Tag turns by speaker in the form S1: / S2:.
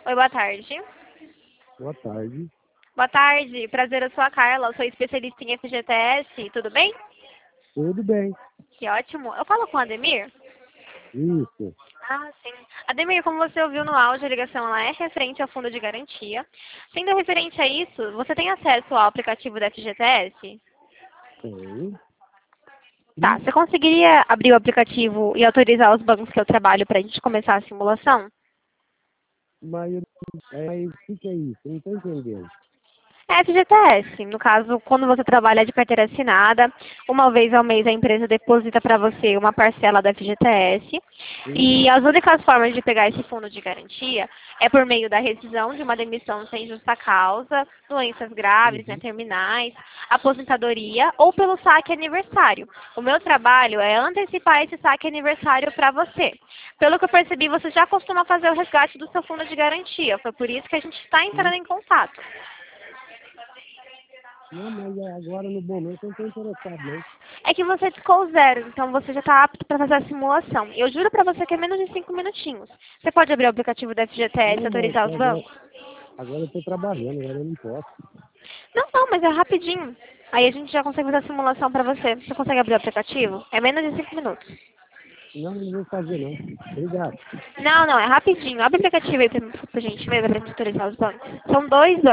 S1: Oi, boa tarde.
S2: Boa tarde.
S1: Boa tarde, prazer, eu sou a Carla, eu sou especialista em FGTS, tudo bem?
S2: Tudo bem.
S1: Que ótimo. Eu falo com o Ademir?
S2: Isso.
S1: Ah, sim. Ademir, como você ouviu no áudio, a ligação ela é referente ao fundo de garantia. Sendo referente a isso, você tem acesso ao aplicativo da FGTS?
S2: Tem.
S1: Tá, você conseguiria abrir o aplicativo e autorizar os bancos que eu trabalho para a gente começar a simulação?
S2: Mas o que é isso? Eu não estou entendendo.
S1: É FGTS. No caso, quando você trabalha de carteira assinada, uma vez ao mês a empresa deposita para você uma parcela da FGTS.
S2: Sim?
S1: E as únicas formas de pegar esse fundo de garantia é por meio da rescisão de uma demissão sem justa causa, doenças graves, né,
S2: Uhum.
S1: terminais, aposentadoria ou pelo saque aniversário. O meu trabalho é antecipar esse saque aniversário para você. Pelo que eu percebi, você já costuma fazer o resgate do seu fundo de garantia. Foi por isso que a gente está
S2: Sim.
S1: entrando em contato.
S2: Não, mas agora no momento eu não estou interessado, não.
S1: É que você ficou zero, então você já está apto para fazer a simulação. Eu juro para você que é menos de 5 minutinhos. Você pode abrir o aplicativo da FGTS e
S2: Não, mas
S1: autorizar os bancos?
S2: agora eu estou trabalhando, agora eu não posso.
S1: Não, mas é rapidinho. Aí a gente já consegue fazer a simulação para você. Você consegue abrir o aplicativo? É menos de 5 minutos.
S2: Não, não vou fazer, não. Obrigado.
S1: Não, é rapidinho. Abre o aplicativo aí pra gente mesmo, para autorizar os bancos. São dois bancos.